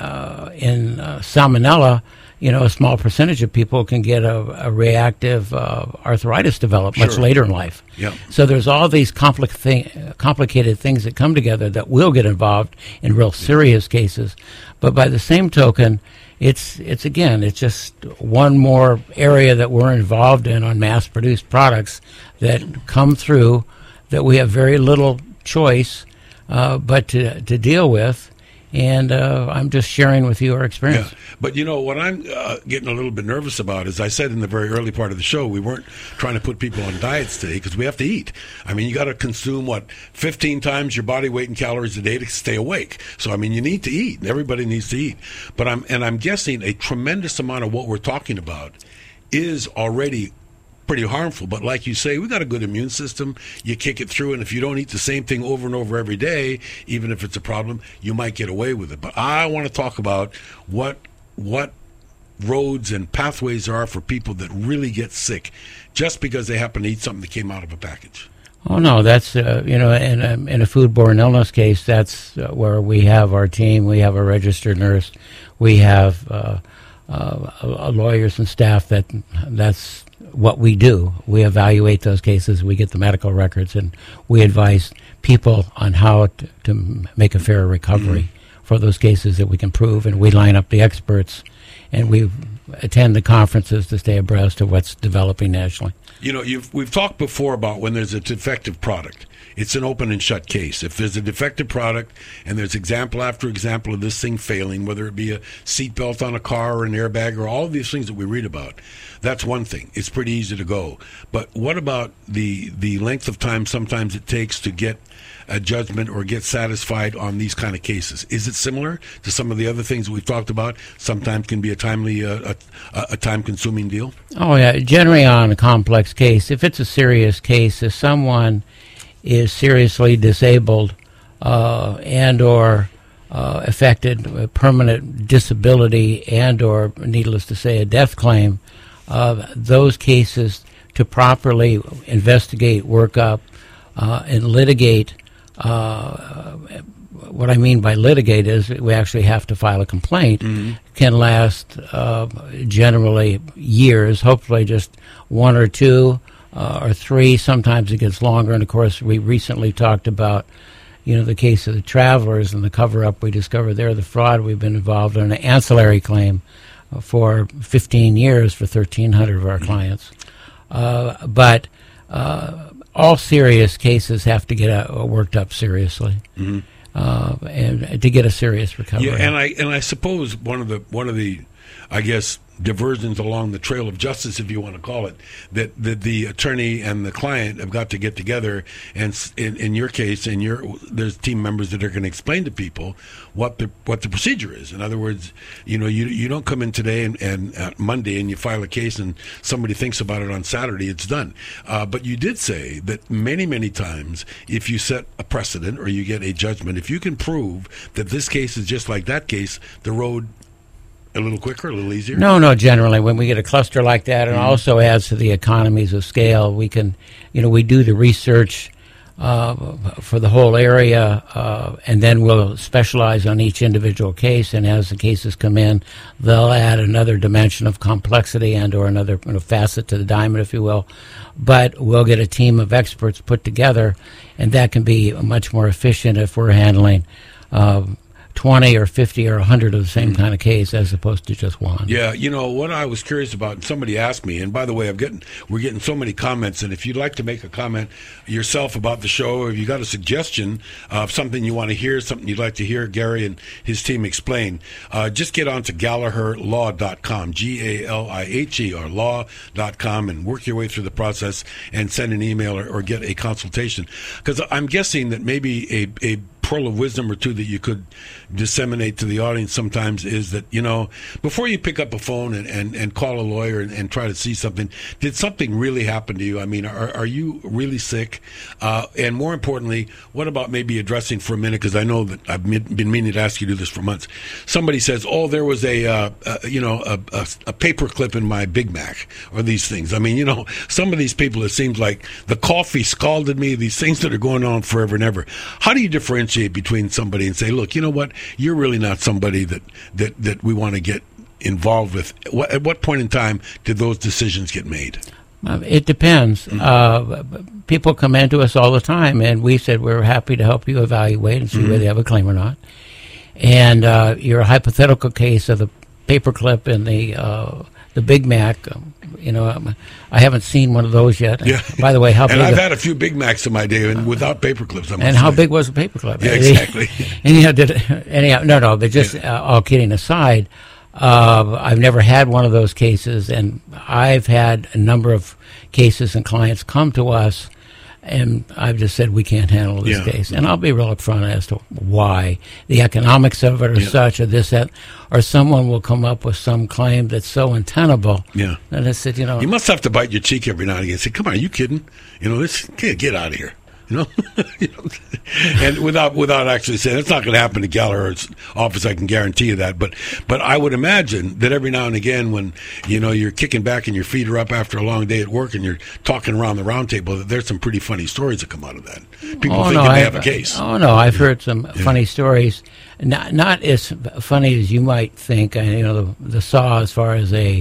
Speaker 3: salmonella, a small percentage of people can get a reactive arthritis develop much later in life. So there's all these complicated things that come together that will get involved in real serious cases. But by the same token, it's just one more area that we're involved in on mass-produced products that come through that we have very little choice but to deal with. And I'm just sharing with you our experience.
Speaker 2: Yeah. But, what I'm getting a little bit nervous about, as I said in the very early part of the show, we weren't trying to put people on diets today because we have to eat. I mean, you got to consume, 15 times your body weight in calories a day to stay awake. So, I mean, you need to eat. Everybody needs to eat. But I'm guessing a tremendous amount of what we're talking about is already pretty harmful. But like you say, we got a good immune system. You kick it through, and if you don't eat the same thing over and over every day, even if it's a problem, you might get away with it. But I want to talk about what roads and pathways there are for people that really get sick just because they happen to eat something that came out of a package.
Speaker 3: Oh, no, that's, in a foodborne illness case, that's where we have our team. We have a registered nurse. We have lawyers and staff that's what we do. We evaluate those cases, we get the medical records, and we advise people on how to make a fair recovery for those cases that we can prove, and we line up the experts, and we attend the conferences to stay abreast of what's developing nationally.
Speaker 2: We've talked before about when there's a defective product. It's an open and shut case. If there's a defective product and there's example after example of this thing failing, whether it be a seatbelt on a car or an airbag or all of these things that we read about, that's one thing. It's pretty easy to go. But what about the length of time sometimes it takes to get a judgment or get satisfied on these kind of cases? Is it similar to some of the other things that we've talked about? Sometimes can be a time-consuming deal? Oh, yeah.
Speaker 3: Generally on a complex case, if it's a serious case, if someone is seriously disabled and or affected with permanent disability and or, needless to say, a death claim, those cases to properly investigate, work up, and litigate. What I mean by litigate is we actually have to file a complaint. Can last generally years, hopefully just 1 or 2 or 3. Sometimes it gets longer. And of course, we recently talked about the case of the Travelers and the cover-up we discovered there, the fraud. We've been involved in an ancillary claim for 15 years for 1,300 of our clients. But all serious cases have to get worked up seriously, and to get a serious recovery.
Speaker 2: Yeah, and I suppose one of the I guess diversions along the trail of justice, if you want to call it, that the attorney and the client have got to get together, and in your case, there's team members that are going to explain to people what the procedure is. In other words, you don't come in today and Monday and you file a case and somebody thinks about it on Saturday, it's done. But you did say that many times, if you set a precedent or you get a judgment, if you can prove that this case is just like that case, the road a little quicker, a little easier?
Speaker 3: No, generally when we get a cluster like that, and also adds to the economies of scale, we can, we do the research for the whole area, and then we'll specialize on each individual case, and as the cases come in, they'll add another dimension of complexity and or another facet to the diamond, if you will. But we'll get a team of experts put together, and that can be much more efficient if we're handling 20 or 50 or 100 of the same kind of case as opposed to just one.
Speaker 2: Yeah, what I was curious about, and somebody asked me, and by the way, we're getting so many comments, and if you'd like to make a comment yourself about the show, or if you got a suggestion of something you want to hear, something you'd like to hear Gary and his team explain, just get on to GallagherLaw.com, GALIHE, or law.com, and work your way through the process and send an email or get a consultation. Because I'm guessing that maybe a pearl of wisdom or two that you could disseminate to the audience sometimes is that, before you pick up a phone and call a lawyer and try to see something, did something really happen to you? I mean, are you really sick? And more importantly, what about maybe addressing for a minute, because I know that I've been meaning to ask you to do this for months. Somebody says, there was a paper clip in my Big Mac, or these things. I mean, some of these people, it seems like the coffee scalded me, these things that are going on forever and ever. How do you differentiate between somebody and say, look, you know what, you're really not somebody that we want to get involved with? At what point in time did those decisions get made?
Speaker 3: It depends. People come into us all the time, and we said we're happy to help you evaluate and see whether they have a claim or not. And your hypothetical case of the paperclip and the Big Mac, I haven't seen one of those yet.
Speaker 2: Yeah.
Speaker 3: By the way, how big?
Speaker 2: And I've had a few Big Macs in my day, and without paper clips.
Speaker 3: And how big was the paperclip?
Speaker 2: Yeah, exactly.
Speaker 3: But just all kidding aside, I've never had one of those cases, and I've had a number of cases and clients come to us, and I've just said we can't handle this case. And I'll be real upfront as to why. The economics of it are such, or this, that, or someone will come up with some claim that's so untenable.
Speaker 2: Yeah.
Speaker 3: And I said,
Speaker 2: you must have to bite your cheek every now and again. Say, come on, are you kidding? This get out of here. And without actually saying, it's not going to happen to Gallagher's office, I can guarantee you that. But I would imagine that every now and again, when you're kicking back and your feet are up after a long day at work and you're talking around the round table, that there's some pretty funny stories that come out of that. People thinking they have a case.
Speaker 3: Oh no, I've heard some funny stories, not as funny as you might think. The saw, as far as a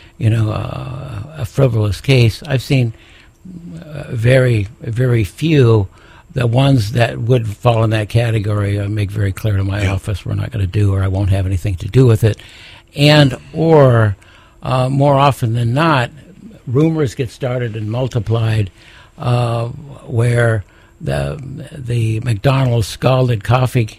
Speaker 3: frivolous case, I've seen very, very few. The ones that would fall in that category, I make very clear to my office we're not going to do, or I won't have anything to do with it. And or more often than not, rumors get started and multiplied where the McDonald's scalded coffee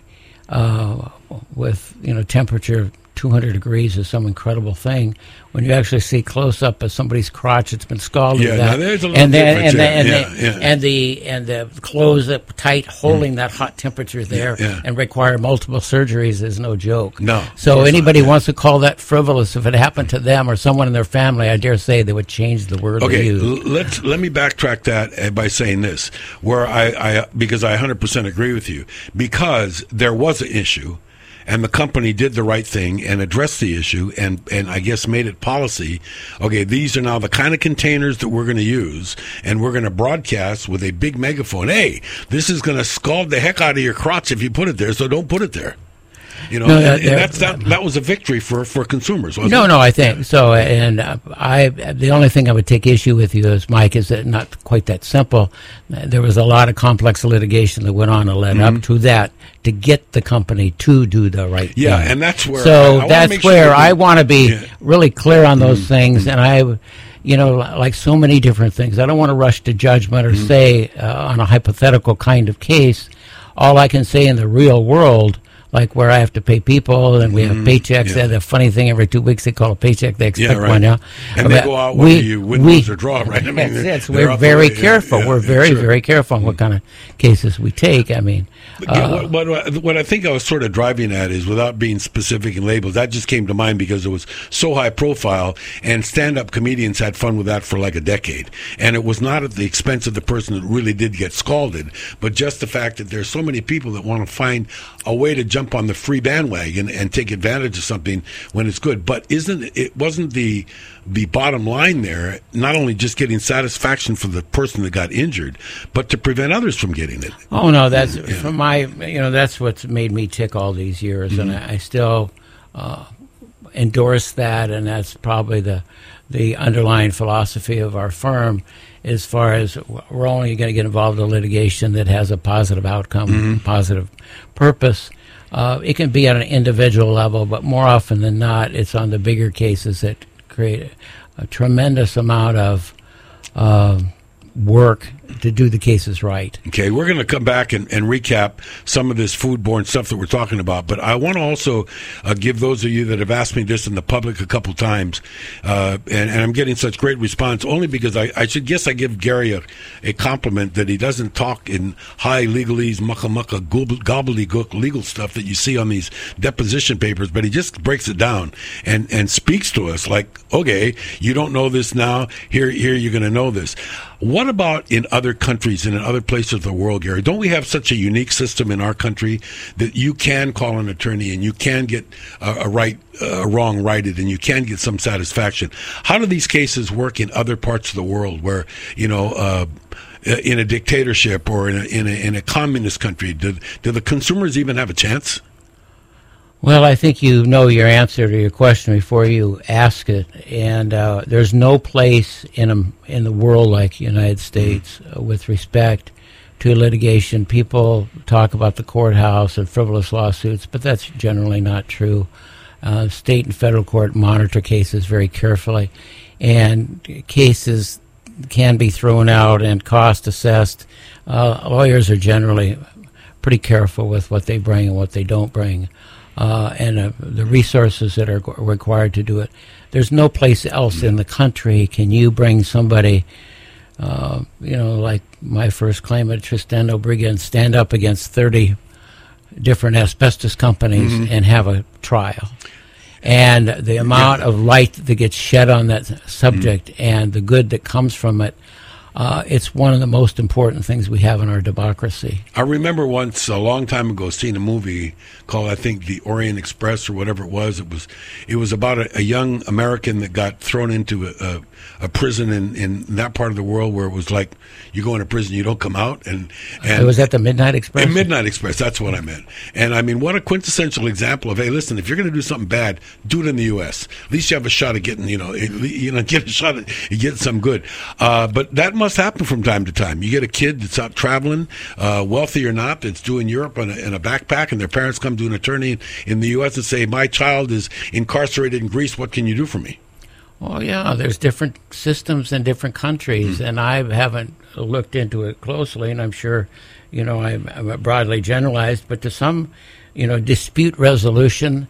Speaker 3: with temperature 200 degrees is some incredible thing. When you actually see close up of somebody's crotch, it's been scalded.
Speaker 2: Now there's a little difference.
Speaker 3: And the clothes up tight, holding that hot temperature there, and require multiple surgeries is no joke.
Speaker 2: No.
Speaker 3: So anybody wants to call that frivolous, if it happened to them or someone in their family, I dare say they would change the word.
Speaker 2: Okay,
Speaker 3: they use.
Speaker 2: let me backtrack that by saying this, where because I 100% agree with you, because there was an issue. And the company did the right thing and addressed the issue and I guess made it policy. Okay, these are now the kind of containers that we're going to use, and we're going to broadcast with a big megaphone. Hey, this is going to scald the heck out of your crotch if you put it there, so don't put it there. That was a victory for consumers, wasn't it?
Speaker 3: No, I think so. And the only thing I would take issue with you is, Mike, is that not quite that simple. There was a lot of complex litigation that went on and led up to that to get the company to do the right thing.
Speaker 2: Yeah, and that's where
Speaker 3: I want to be really clear on those things. And like so many different things, I don't want to rush to judgment or say on a hypothetical kind of case. All I can say in the real world, like where I have to pay people and we have paychecks. They have a funny thing every 2 weeks they call a paycheck. They expect one,
Speaker 2: And they go out whether you win, lose, or draw, right? I mean,
Speaker 3: we're very careful. We're very careful on what kind of cases we take. I mean,
Speaker 2: what I think I was sort of driving at is, without being specific in labels, that just came to mind because it was so high profile, and stand-up comedians had fun with that for like a decade. And it was not at the expense of the person that really did get scalded, but just the fact that there's so many people that want to find a way to jump on the free bandwagon and take advantage of something when it's good. But wasn't the bottom line there not only just getting satisfaction for the person that got injured, but to prevent others from getting it?
Speaker 3: Oh no, that's from my that's what's made me tick all these years, and I still endorse that, and that's probably the underlying philosophy of our firm. As far as we're only going to get involved in litigation that has a positive outcome, positive purpose. It can be on an individual level, but more often than not, it's on the bigger cases that create a tremendous amount of work to do the cases right.
Speaker 2: Okay, we're going to come back and recap some of this foodborne stuff that we're talking about, but I want to also give those of you that have asked me this in the public a couple times, and I'm getting such great response only because I give Gary a compliment that he doesn't talk in high legalese, mucka gobbledygook legal stuff that you see on these deposition papers, but he just breaks it down and speaks to us like, okay, you don't know this now, here you're going to know this. What about in other countries and in other places of the world, Gary? Don't we have such a unique system in our country that you can call an attorney and you can get a wrong righted and you can get some satisfaction? How do these cases work in other parts of the world where, in a dictatorship or in a communist country? Do the consumers even have a chance?
Speaker 3: Well, I think you know your answer to your question before you ask it, and there's no place in the world like the United States with respect to litigation. People talk about the courthouse and frivolous lawsuits, but that's generally not true. State and federal court monitor cases very carefully. and cases can be thrown out and cost assessed. Lawyers are generally pretty careful with what they bring and what they don't bring, and the resources that are required to do it. There's no place else in the country can you bring somebody, like my first claim at Tristano Brigand, stand up against 30 different asbestos companies and have a trial. And the amount of light that gets shed on that subject and the good that comes from it, it's one of the most important things we have in our democracy.
Speaker 2: I remember once, a long time ago, seeing a movie called, I think, The Orient Express or whatever it was. It was about a young American that got thrown into a prison in that part of the world where it was like you go into prison, you don't come out. And
Speaker 3: it was at the Midnight Express?
Speaker 2: Midnight Express, that's what I meant. And I mean, what a quintessential example of, hey, listen, if you're going to do something bad, do it in the U.S. At least you have a shot at getting, get a shot at getting something good. But that must happen from time to time. You get a kid that's out traveling, wealthy or not, that's doing Europe in a backpack, and their parents come to an attorney in the U.S. and say, my child is incarcerated in Greece, what can you do for me?
Speaker 3: Well, yeah, there's different systems in different countries, and I haven't looked into it closely, and I'm sure, I'm broadly generalized, but to some, dispute resolution,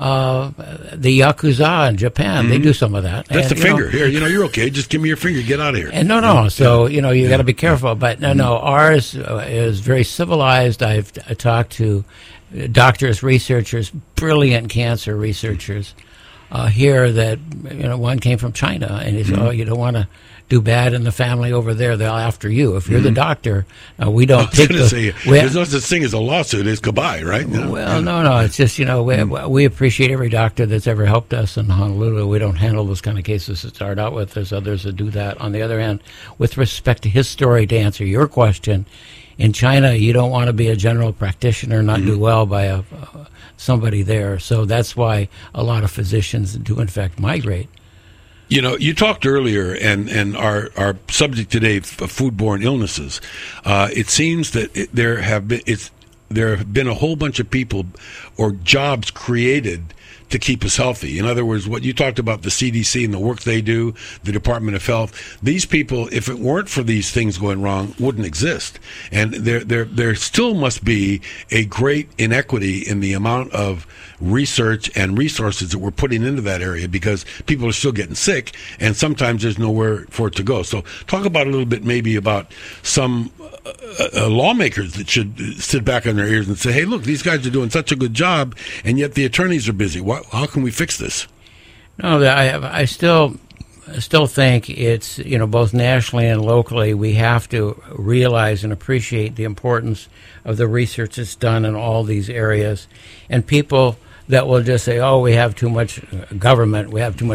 Speaker 3: the Yakuza in Japan, they do some of that.
Speaker 2: That's the finger. Here, you're okay. Just give me your finger. Get out of here.
Speaker 3: And no. So, you got to be careful. But no, ours is very civilized. I've talked to doctors, researchers, brilliant cancer researchers here that, one came from China. And he said, you don't want to do bad in the family over there. They'll after you. If you're the doctor, we don't take
Speaker 2: there's no such thing as a lawsuit. It's goodbye, right?
Speaker 3: Well, no. It's just, we appreciate every doctor that's ever helped us in Honolulu. We don't handle those kind of cases to start out with. There's others that do that. On the other hand, with respect to his story, to answer your question, in China, you don't want to be a general practitioner, not do well by somebody there. So that's why a lot of physicians do, in fact, migrate.
Speaker 2: You talked earlier, and our subject today, foodborne illnesses. It seems that there have been a whole bunch of people or jobs created to keep us healthy. In other words, what you talked about, the CDC and the work they do, the Department of Health, these people, if it weren't for these things going wrong, wouldn't exist. And there still must be a great inequity in the amount of research and resources that we're putting into that area, because people are still getting sick, and sometimes there's nowhere for it to go. So talk about a little bit maybe about some lawmakers that should sit back on their ears and say, hey, look, these guys are doing such a good job, and yet the attorneys are busy. How can we fix this?
Speaker 3: No, I still think it's, both nationally and locally, we have to realize and appreciate the importance of the research that's done in all these areas. And people that will just say, we have too much government,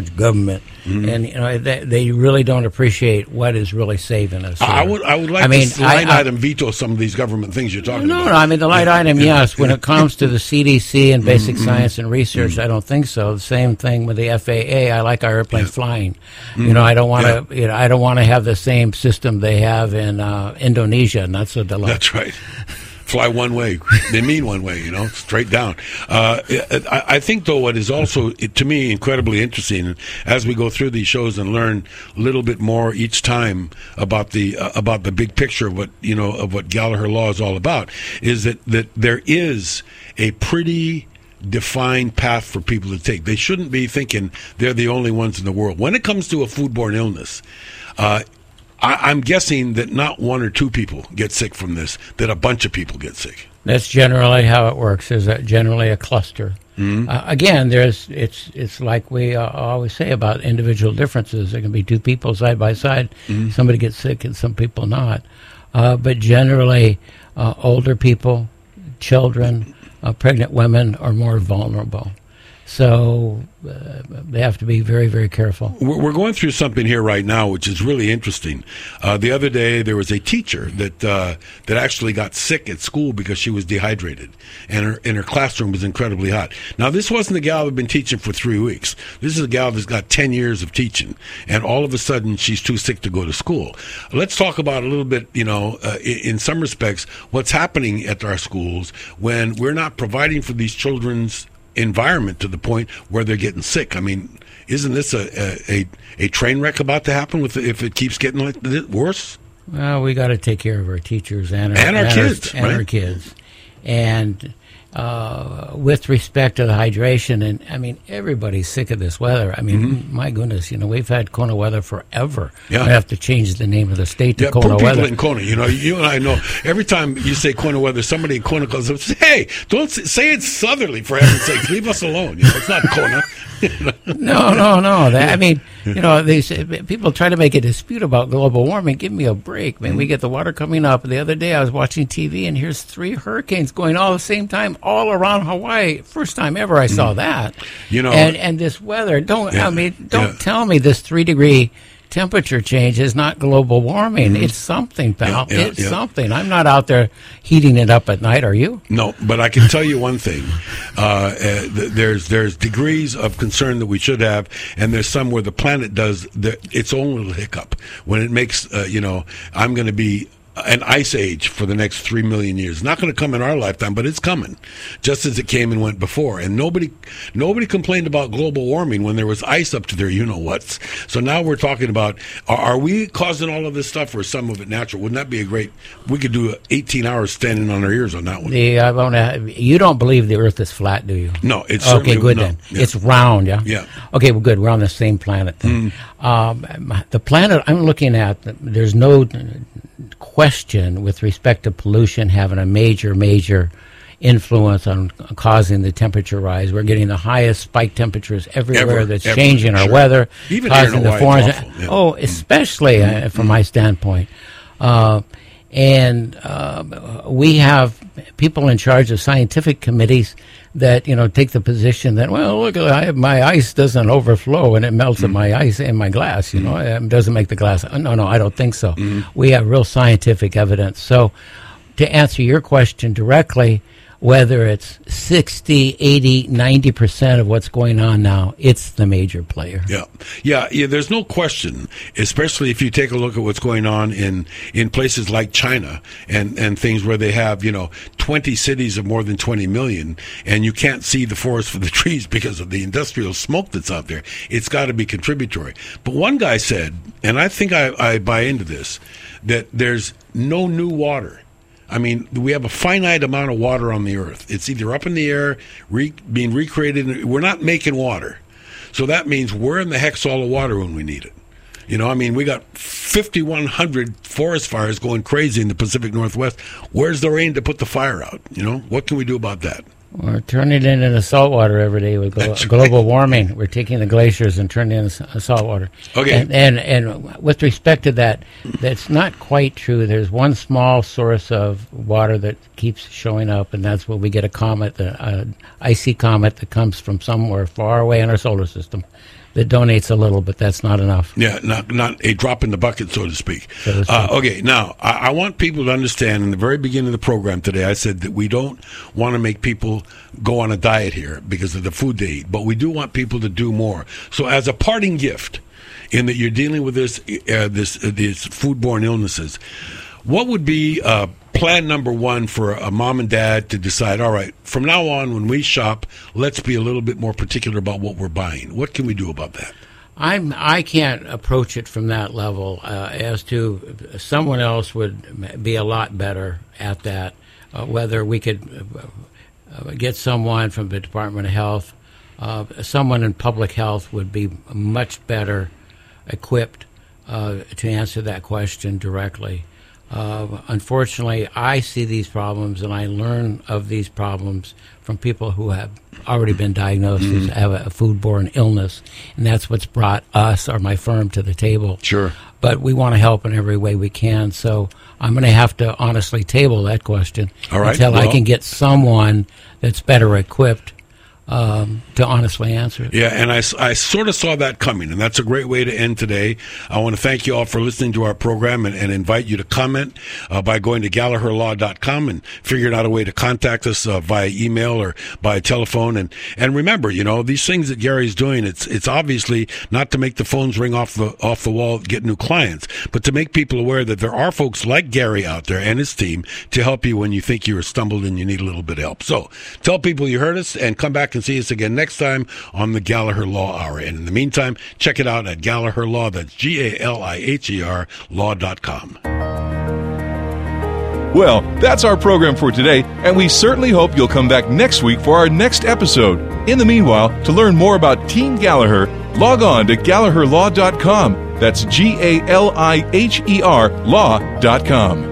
Speaker 3: and they really don't appreciate what is really saving us.
Speaker 2: I would like to line item veto some of these government things you're talking about.
Speaker 3: No, the light item, yes. When it comes to the CDC and basic science and research, I don't think so. The same thing with the FAA. I like our airplanes flying. I don't want to. I don't want to have the same system they have in Indonesia, not so delightful.
Speaker 2: That's right. Fly one way. They mean one way, straight down. I think, though, what is also, to me, incredibly interesting, as we go through these shows and learn a little bit more each time about the big picture of what Gallagher Law is all about, is that there is a pretty defined path for people to take. They shouldn't be thinking they're the only ones in the world. When it comes to a foodborne illness, I'm guessing that not one or two people get sick from this, that a bunch of people get sick.
Speaker 3: That's generally how it works. There's generally a cluster. Again, it's like we always say about individual differences. There can be two people side by side. Somebody gets sick and some people not. But generally, older people, children, pregnant women are more vulnerable. So they have to be very, very careful.
Speaker 2: We're going through something here right now, which is really interesting. The other day, there was a teacher that actually got sick at school because she was dehydrated, and her classroom was incredibly hot. Now, this wasn't a gal that had been teaching for 3 weeks. This is a gal that's got 10 years of teaching, and all of a sudden, she's too sick to go to school. Let's talk about a little bit, in some respects, what's happening at our schools when we're not providing for these children's environment to the point where they're getting sick. I mean, isn't this a train wreck about to happen if it keeps getting like this, worse?
Speaker 3: Well, we got to take care of our teachers and
Speaker 2: our kids,
Speaker 3: and
Speaker 2: right?
Speaker 3: our kids. And with respect to the hydration, and I mean, everybody's sick of this weather. I mean, my goodness, we've had Kona weather forever.
Speaker 2: Yeah.
Speaker 3: I have to change the name of the state to Kona
Speaker 2: poor
Speaker 3: weather.
Speaker 2: people in Kona, you and I know. Every time you say Kona weather, somebody in Kona calls up and says, "Hey, don't say it's southerly, for heaven's sake. Leave us alone. It's not Kona."
Speaker 3: No. I mean, these people try to make a dispute about global warming. Give me a break, man. We get the water coming up. The other day I was watching TV, and here's 3 hurricanes going all at the same time, all around Hawaii. First time ever I saw that. And this weather. Don't tell me this 3-degree temperature change is not global warming. It's something, pal. It's something. I'm not out there heating it up at night, are you?
Speaker 2: No, but I can tell you one thing. There's degrees of concern that we should have, and there's some where the planet does its own little hiccup when it makes, I'm going to be an ice age for the next 3 million years. Not going to come in our lifetime, but it's coming, just as it came and went before. And nobody complained about global warming when there was ice up to their you-know-whats. So now we're talking about, are we causing all of this stuff, or is some of it natural? Wouldn't that be we could do 18 hours standing on our ears on that one.
Speaker 3: You don't believe the Earth is flat, do you?
Speaker 2: No, it's certainly,
Speaker 3: okay, good
Speaker 2: no.
Speaker 3: then.
Speaker 2: Yeah.
Speaker 3: It's round, yeah?
Speaker 2: Yeah.
Speaker 3: Okay, well, good. We're on the same planet then. The planet I'm looking at, there's no question with respect to pollution having a major influence on causing the temperature rise. We're getting the highest spike temperatures everywhere. That's changing our weather,
Speaker 2: even
Speaker 3: causing
Speaker 2: here in Hawaii, it's awful.
Speaker 3: Oh, especially from my standpoint. And we have people in charge of scientific committees that take the position that, well, look, my ice doesn't overflow and it melts in my ice in my glass. It doesn't make the glass. No, I don't think so. We have real scientific evidence. So, to answer your question directly, whether it's 60, 80, 90% of what's going on now, it's the major player. Yeah.
Speaker 2: There's no question, especially if you take a look at what's going on in places like China and things where they have, 20 cities of more than 20 million, and you can't see the forest for the trees because of the industrial smoke that's out there. It's got to be contributory. But one guy said, and I think I buy into this, that there's no new water. I mean, we have a finite amount of water on the earth. It's either up in the air, being recreated. We're not making water. So that means where in the heck's all the water when we need it? We got 5,100 forest fires going crazy in the Pacific Northwest. Where's the rain to put the fire out? What can we do about that?
Speaker 3: We're turning it into salt water every day with global warming. We're taking the glaciers and turning it into salt water.
Speaker 2: Okay.
Speaker 3: And with respect to that, that's not quite true. There's one small source of water that keeps showing up, and that's when we get a comet, the icy comet that comes from somewhere far away in our solar system that donates a little, but that's not enough.
Speaker 2: Yeah, not a drop in the bucket, so to speak. Okay, now, I want people to understand, in the very beginning of the program today, I said that we don't want to make people go on a diet here because of the food they eat, but we do want people to do more. So as a parting gift, in that you're dealing with these foodborne illnesses, what would be plan number one for a mom and dad to decide, all right, from now on when we shop, let's be a little bit more particular about what we're buying? What can we do about that?
Speaker 3: I can't approach it from that level. As to someone else would be a lot better at that. Whether we could get someone from the Department of Health, someone in public health would be much better equipped to answer that question directly. Unfortunately, I see these problems and I learn of these problems from people who have already been diagnosed as have a foodborne illness, and that's what's brought us or my firm to the table.
Speaker 2: Sure.
Speaker 3: But we want to help in every way we can, so I'm going to have to honestly table that question until I can get someone that's better equipped to honestly answer it.
Speaker 2: Yeah, and I sort of saw that coming, and that's a great way to end today. I want to thank you all for listening to our program and invite you to comment by going to GallagherLaw.com and figuring out a way to contact us via email or by telephone. And remember, these things that Gary's doing, it's obviously not to make the phones ring off the wall, get new clients, but to make people aware that there are folks like Gary out there and his team to help you when you think you're stumbled and you need a little bit of help. So tell people you heard us and come back and can see us again next time on the Gallagher Law Hour. And in the meantime, check it out at Gallagher Law. That's GALIHER law.com.
Speaker 1: Well, that's our program for today, and we certainly hope you'll come back next week for our next episode. In the meanwhile, to learn more about Team Gallagher, log on to GallagherLaw.com. That's GALIHER law.com.